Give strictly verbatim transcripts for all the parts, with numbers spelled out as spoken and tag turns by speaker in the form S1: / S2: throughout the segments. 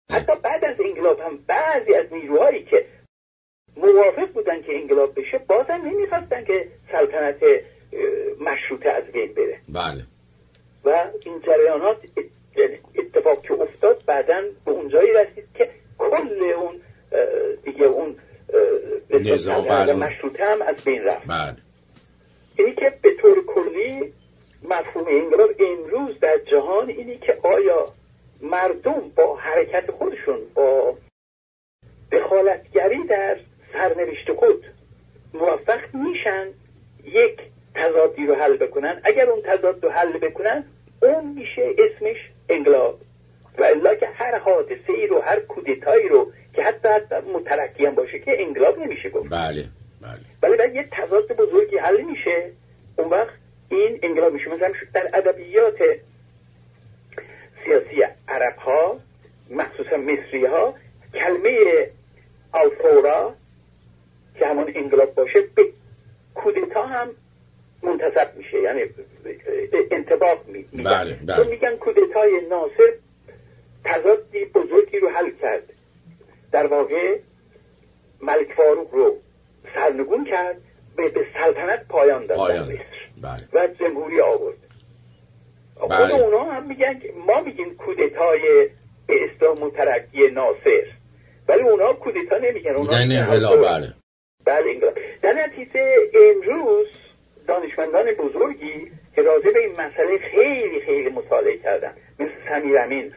S1: حتی بعد از انقلاب هم بعضی از نیروهایی که موافق بودن که انقلاب بشه بازم نمیخواستن که سلطنت مشروطه از بین بره.
S2: بله.
S1: و این جریانات اتفاق که افتاد بعداً به اونجایی رسید که کل اون دیگه اون نظام مشروطه هم از بین رفت.
S2: بله.
S1: اینی که به طور کلی مفهوم انقلاب امروز در جهان اینی که آیا مردم با حرکت خودشون، با دخالتگری در سرنوشت خود موفق میشن یک تضادی رو حل بکنن. اگر اون تضاد رو حل بکنن اون میشه اسمش انقلاب. و الا که هر حادثه ای رو، هر کودتایی رو که حتی حتی مترقی هم باشه که انقلاب نمیشه گفت.
S2: بله بله.
S1: ولی بعد یه تضاد بزرگی حل میشه، اون وقت این انقلاب میشه. مثلا در ادبیات سیاسی عرب ها، مخصوصا مصری ها، کلمه الفورا که همون انقلاب باشه به کودتا هم منتسب میشه، یعنی انطباق میدن.
S2: بله بله.
S1: تو میگن کودتای ناصر تضادی بزرگی رو حل کرد، در واقع ملک فاروق رو سرنگون کرد، به, به سلطنت پایان داد در مصر.
S2: بله.
S1: و جمهوری آورد.
S2: بله.
S1: خود اونا هم میگن، ما میگیم کودتای به اصطلاح مترقی ناصر، ولی اونا کودتا نمیگن، اونا
S2: میگن انقلاب. بله
S1: بله انقلاب. در نتیجه امروز دانشمندان بزرگی که راجع به این مسئله خیلی خیلی مطالعه کردن، مثل سمیر امین،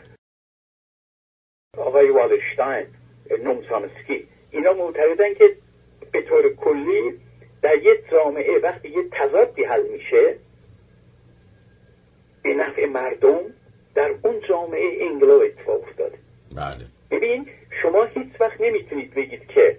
S1: آقای والرشتاین، نوم چامسکی، اینا معتقدن که به طور کلی در یک جامعه وقتی یه تضادی حل میشه به نفع مردم، در اون جامعه انقلاب اتفاق افتاده.
S2: بله.
S1: ببین شما هیچ وقت نمیتونید بگید که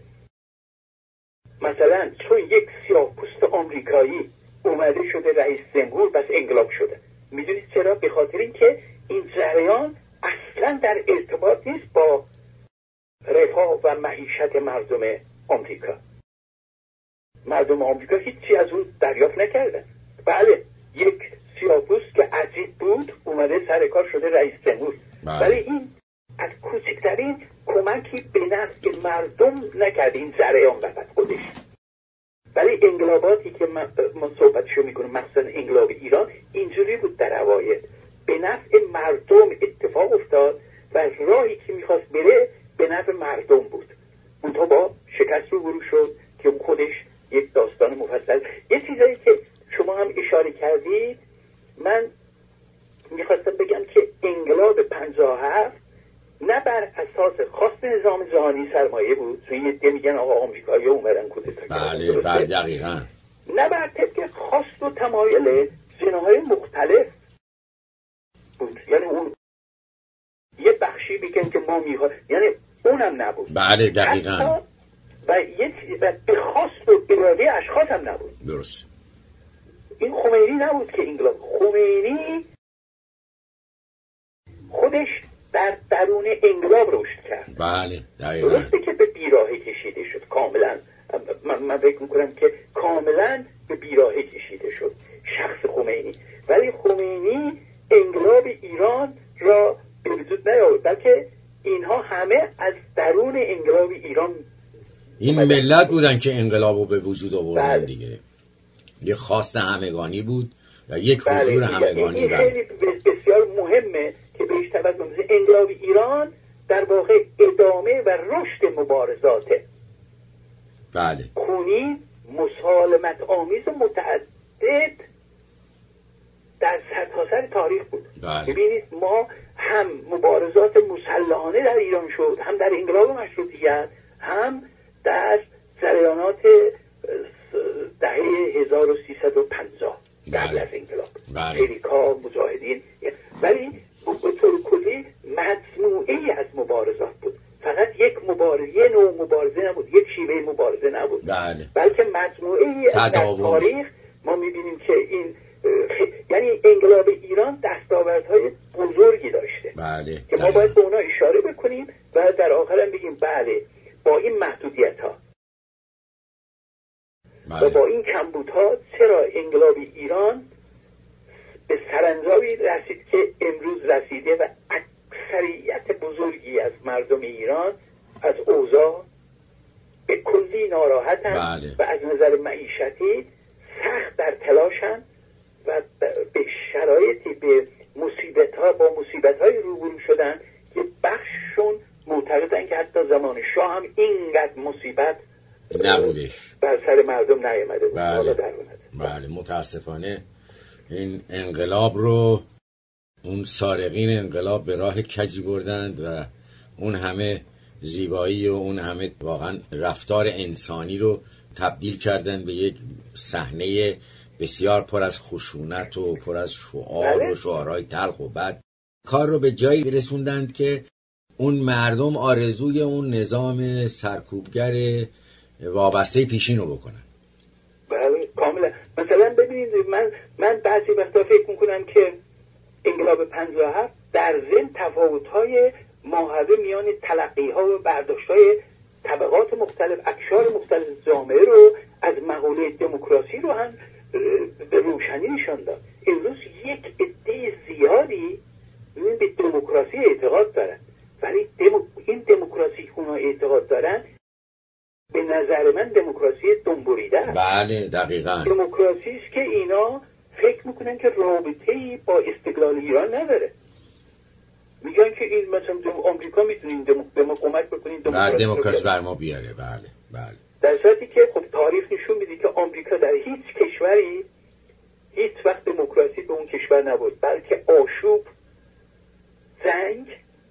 S1: مثلا چون یک سیاه‌پوست آمریکایی اومده شده رئیس جمهور بس انقلاب شده. میدونید چرا؟ به خاطر اینکه این جریان اصلا در ارتباط نیست با رفاه و معیشت مردم آمریکا. مردم آمریکا هیچی از اون دریافت نکردن. بله یک سیاه‌پوست که عجیب بود اومده سر کار شده رئیس جمهور، ولی این از کوچکترین کمکی به نفع مردم نکرد این جریان فقط خودش. ولی انقلاباتی که ما صحبتشو میکنیم، مثلا انقلاب ایران، اینجوری بود در اوایل، به نفع مردم اتفاق افتاد و راهی که میخواست بره به نفع مردم بود. اونطور با شکست روبرو شد که خودش یک داستان مفصل. یه چیزایی که شما هم اشاره کردید، من میخواستم بگم که انقلاب پنجاه و هفت نه بر اساس خواست نظام جهانی سرمایه بود، چون یه ده میگن آقا آمریکایی اومدن کودتا کردن.
S2: بله بله دقیقاً.
S1: نه بر طبق خواست و تمایل جناهای مختلف بود، یعنی اون یه بخشی بگن که ما میخواد، یعنی اونم نبود.
S2: بله دقیقاً.
S1: و یه و به خواست و اراده اشخاص هم نبود.
S2: درست.
S1: این خمینی نبود که انقلاب. خمینی خودش در درون انقلاب رشد کرد.
S2: بله دقیقاً.
S1: درسته که به بیراهه کشیده شد کاملا. من, من فکر میکنم که کاملا به بیراهه کشیده شد شخص خمینی، ولی خمینی انقلاب ایران را به وجود نیاورد، بلکه اینها همه از درون انقلاب ایران،
S2: این ملت بودن که انقلابو به وجود آوردن.
S1: بله.
S2: دیگه یه خواست همگانی بود و یک
S1: بله.
S2: حضور همگانی.
S1: این خیلی بسیار مهمه که بهش توجه کنیم. انقلاب ایران در واقع ادامه و رشد مبارزاته.
S2: بله.
S1: خونی مسالمت آمیز و متعدد در سرتاسر تاریخ بود.
S2: بله.
S1: ببینید ما هم مبارزات مسلحانه در ایران شد، هم در انقلاب مشروطیت، هم در جریانات دهه هزار و سیصد و پنجاه قبل از انقلاب. امریکا مجاهدین، ولی به طور کلی مجموعه از مبارزات بود. فقط یک مبارزه، یه نوع مبارزه نبود، یک شیوه مبارزه نبود.
S2: بله.
S1: بلکه مجموعه از تاریخ ما می‌بینیم که این یعنی انقلاب ایران دستاوردهای بزرگی داشته.
S2: بله.
S1: که ما باید به اونا اشاره بکنیم و در آخر هم بگیم بله با این محدودیت‌ها
S2: بله.
S1: و با این کمبودها چرا انقلاب ایران به سرانجامی رسید که امروز رسیده و اکثریت بزرگی از مردم ایران از اوضاع به کلی ناراحتن
S2: بله.
S1: و از نظر معیشتی سخت در تلاشن و به شرایطی به مصیبت ها با مصیبت های روبرو شدن که بخششون معتقدن که حتی زمان شاه هم اینقدر مصیبت
S2: نبودش،
S1: بر سر مردم نیامده بود.
S2: بله. بله متاسفانه این انقلاب رو اون سارقین انقلاب به راه کجی بردند و اون همه زیبایی و اون همه واقعا رفتار انسانی رو تبدیل کردن به یک صحنه بسیار پر از خشونت و پر از شعار
S1: بله.
S2: و شعارهای تلخ و بد کار رو به جایی رسوندند که اون مردم آرزوی اون نظام سرکوبگر وابسته پیشین رو بکنن.
S1: بله کاملا. مثلا ببینید من من بعضی وقتا فکر میکنم که انقلاب پنجاه و هفت در ضمن تفاوت‌های ماهوه میان تلقی‌ها و برداشت‌های طبقات مختلف اقشار مختلف جامعه رو از مقوله دموکراسی رو هم به روشنی نشان داد. امروز یک عده زیادی به دموکراسی اعتقاد دارن، ولی دمو... این دموکراسی که اونا اعتقاد دارن به نظر من دموکراسی دنبوریده است.
S2: بله دقیقاً.
S1: دموکراسی است که اینا فکر میکنن که رابطه‌ای با استقلال ایران نداره. میگن که این مثلا آمریکا میتونین به ما کمک بکنین
S2: دموکراسی, دموکراسی بر ما بیاره. بله بله.
S1: در صورتی که خب تاریخ نشون میده که آمریکا در هیچ کشوری هیچ وقت دموکراسی به اون کشور نبود، بلکه آشوب، جنگ،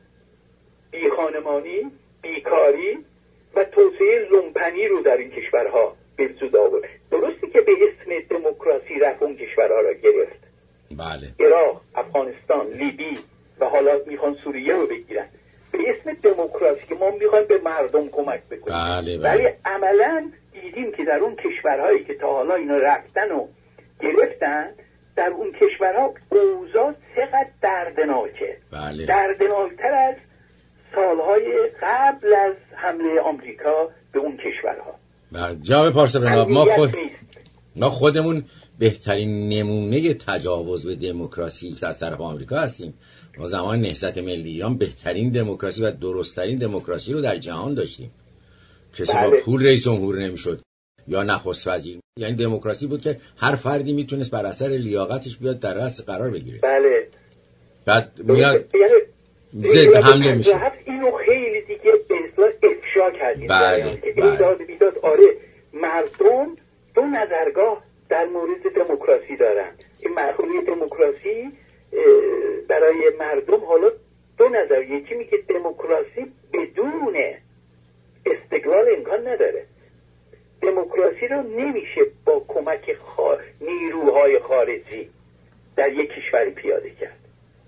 S1: بیخانمانی، بیکاری و توسعه لومپنی رو در این کشورها به وجود آورد. درسته که به اسم دموکراسی رفت اون کشورها را گرفت.
S2: بله.
S1: عراق، افغانستان، لیبی و حالا میخوان سوریه رو بگیرن به اسم دموکراسی که ما میخوایم به مردم کمک بکنیم.
S2: بله بله.
S1: ولی عملاً دیدیم که در اون کشورهایی که تا حالا اینا رفتن و گرفتن، در اون کشورها اوضاع چقدر دردناکه.
S2: بله.
S1: دردناکتر از سالهای قبل از حمله آمریکا به اون کشورها.
S2: بله. جناب پارسابناب ما خود ما خودمون بهترین نمونه تجاوز به دموکراسی از طرف آمریکا هستیم. ما زمان نهضت ملی ایران بهترین دموکراسی و درستترین دموکراسی رو در جهان داشتیم. کسی
S1: بله.
S2: با پول رئیس جمهور نمیشد یا نخست وزیر. یعنی دموکراسی بود که هر فردی میتونست بر اثر لیاقتش بیاد در رأس قرار بگیره.
S1: بله.
S2: بعد میاد ضد حمله میشه.
S1: اینو خیلی دیگه به اصطلاح افشا کردیم.
S2: بله.
S1: ایداد بیداد آره مردم دو نظرگاه در مورد دموکراسی دارن. این مقوله دموکراسی برای مردم حالا دو نظر، یکی میگه دموکراسی بدون استقلال امکان نداره. دموکراسی رو نمیشه با کمک خار... نیروهای خارجی در یک کشوری پیاده کرد.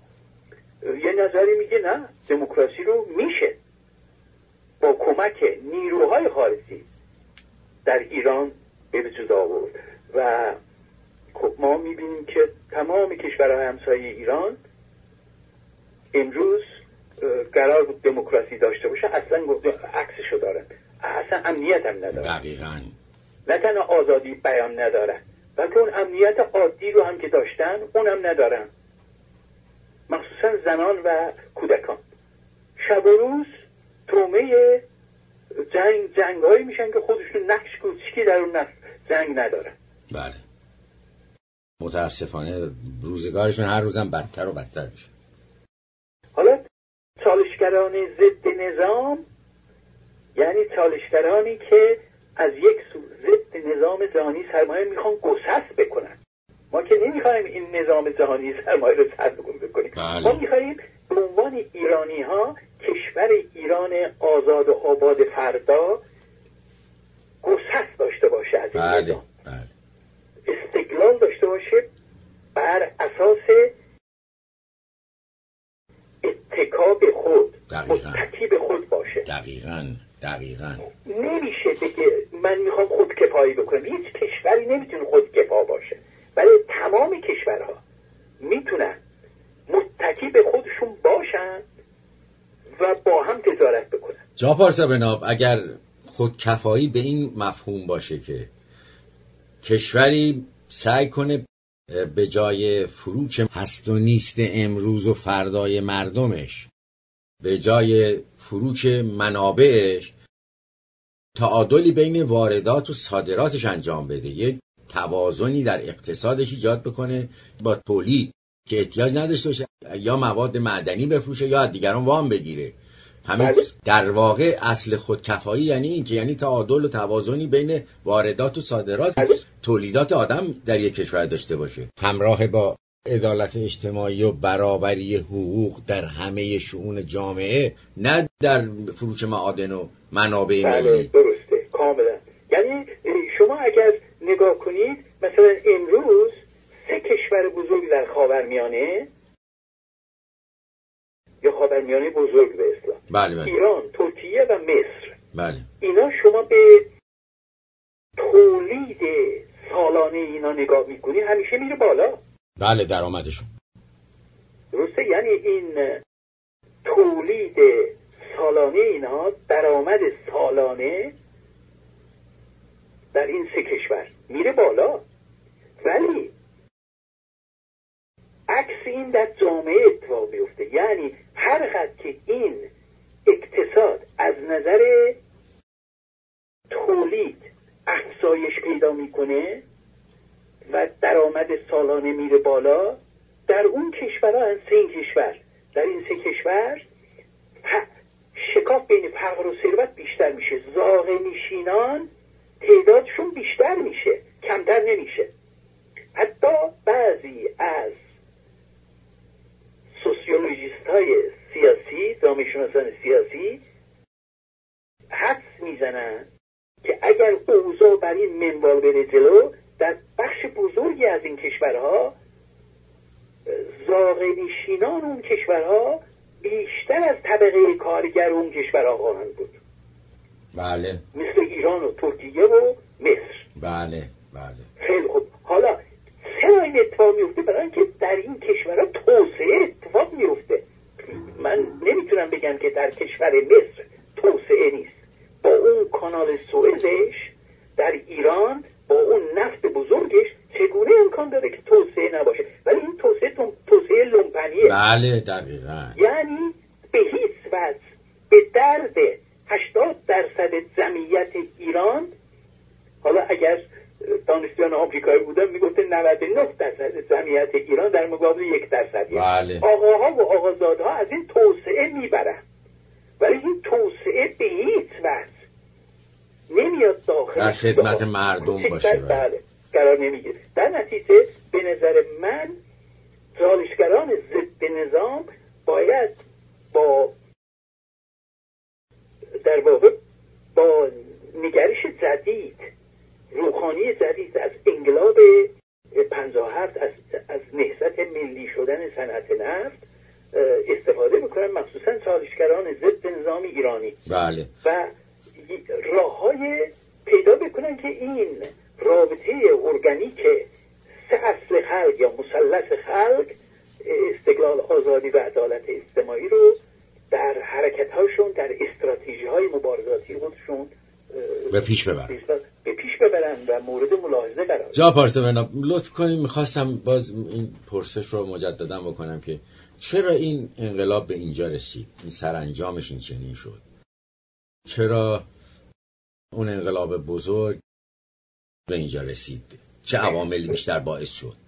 S1: یه نظری میگه نه، دموکراسی رو میشه با کمک نیروهای خارجی در ایران به وجود آورد و خب ما میبینیم که تمام کشورهای همسایه ایران امروز قرار بود دموکراسی داشته باشه، اصلا عکسشو دارن، اصلا امنیت هم ندارن.
S2: دقیقاً.
S1: نه تنها آزادی بیان ندارن بلکه اون امنیت عادی رو هم که داشتن اونم ندارن، مخصوصا زنان و کودکان. شب و روز تومه جنگ جنگ هایی میشن که خودشون نقش کوچیکی در اون جنگ ندارن.
S2: بله. متاسفانه روزگارشون هر روزم بدتر و بدتر میشه.
S1: حالا چالشگران ضد نظام یعنی چالشگرانی که از یک سو ضد نظام جهانی سرمایه میخوان گسست بکنن. ما که نمیخوایم این نظام جهانی سرمایه رو سرنگون بکنیم.
S2: بله.
S1: ما میخوایم به عنوان ایرانی ها کشور ایران آزاد و آباد فردا گسست داشته باشه از این
S2: بله.
S1: نظام.
S2: بله.
S1: استقلال داشته باشه بر اساس اتکا به خود، متکی به خود باشه.
S2: دقیقاً دقیقاً.
S1: نمیشه بگه من میخوام خود کفایی بکنم. هیچ کشوری نمیتونه خود کفا باشه، ولی تمام کشورها میتونن متکی به خودشون باشن و با هم تجارت بکنن.
S2: جناب پارسابناب اگر خودکفایی به این مفهوم باشه که کشوری سعی کنه به جای فروش هست و نیست امروز و فردای مردمش، به جای فروش منابعش تعادلی بین واردات و صادراتش انجام بده، یک توازنی در اقتصادش ایجاد بکنه با تولید که احتیاج نداشته باشه یا مواد معدنی بفروشه یا از دیگران وام بگیره. همین در واقع اصل خودکفایی یعنی این که یعنی تعادل و توازنی بین واردات و صادرات تولیدات آدم در یک کشور داشته باشه، همراه با عدالت اجتماعی و برابری حقوق در همه شؤون جامعه، نه در فروش معادن و منابع
S1: بله
S2: ملی.
S1: درسته کاملا. یعنی شما اگر نگاه کنید مثلا امروز سه کشور بزرگ در خاورمیانه یا خاورمیانه بزرگ به اصطلاح،
S2: بله بله.
S1: ایران، ترکیه و مصر،
S2: بله.
S1: اینا شما به تولید سالانه اینا نگاه میکنید همیشه میره بالا.
S2: بله درآمدشون.
S1: درسته، یعنی این تولید سالانه اینا، درآمد سالانه در این سه کشور میره بالا، ولی عکس این در جامعه اتفاق میفته. یعنی هر قدر که این اقتصاد از نظر تولید افزایش پیدا میکنه و درآمد سالانه میره بالا، در اون کشورها از سه کشور در این سه کشور شکاف بین فقر و ثروت بیشتر میشه، زاغ نشینان تعدادشون بیشتر میشه، کمتر نمیشه. حتی بعضی از سوسیولوژیست های سیاسی، جامعه شناسان سیاسی حدس میزنن که اگر اوضاع بر این منوال بره جلو، در بخش بزرگی از این کشورها زاغ نشینان اون کشورها بیشتر از طبقه کارگر اون کشورها خواهند بود.
S2: بله.
S1: مثل ایران و ترکیه و مصر.
S2: بله بله.
S1: خیلی خوب. حالا چرا این اتفاق میفته؟ برای اینکه در این کشورها توسعه اتفاق میفته. من نمیتونم بگم که در کشور مصر توسعه نیست. با اون کانال سوئزش در ایران، با اون نفت بزرگش، چگونه امکان داره که توسعه نباشه؟ ولی این توسعه توسعه لومپنیه.
S2: بله دقیقاً.
S1: یعنی به هیچ وجه به درد هشتاد درصد جمعیت ایران، حالا اگر دانشجویان آمریکایی بودن میگفتن نود و نه درصد جمعیت ایران در مقابل یک درصد.
S2: بله.
S1: آقاها و آقازادها از این توسعه میبرن، ولی این توسعه به هیچ وجه نمیاد داخل
S2: در خدمت مردم باشه.
S1: بله قرار نمیگیره. در نتیجه به نظر من چالشگران ضد نظام باید با در واقع با نگرش جدید، روحانی جدید از انقلاب پنجاه و هفت، از, از نهضت ملی شدن صنعت نفت استفاده میکنن، مخصوصا چالشگران ضد نظام ایرانی.
S2: بله.
S1: و راههای پیدا بکنن که این رابطه ارگانیک سه اصل خلق یا مثلث خلق، استقلال، آزادی و عدالت اجتماعی رو در حرکت‌هاشون، در استراتژی‌های مبارزاتی خودشون
S2: به پیش ببرن
S1: به پیش ببرن و مورد ملاحظه قرار بدن.
S2: جا پارسا لطف کنیم، میخواستم باز این پرسش رو مجددا بکنم که چرا این انقلاب به اینجا رسید؟ این سرانجامش این چنین شد؟ چرا اون انقلاب بزرگ به اینجا رسید؟ چه عواملی بیشتر باعث شد؟